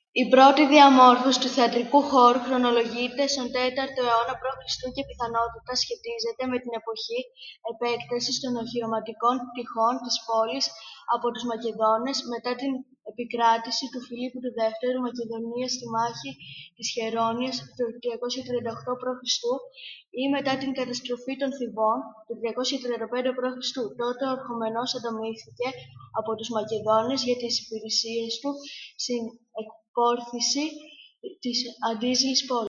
Η πρώτη διαμόρφωση του θεατρικού χώρου χρονολογείται στον 4ο αιώνα π.Χ. και πιθανότατα σχετίζεται με την εποχή επέκτασης των οχειρωματικών πτυχών της πόλης από τους Μακεδόνες μετά την επικράτηση του Φιλίππου του Δεύτερου Μακεδονίας στη μάχη της Χερώνειας το 338 π.Χ. ή μετά την καταστροφή των Θηβών το 335 π.Χ. Τότε ο Ορχομενός ανταμείφθηκε από τους Μακεδόνες για τις υπηρεσίες του στην εκπόρθηση της αντίζηλης πόλης.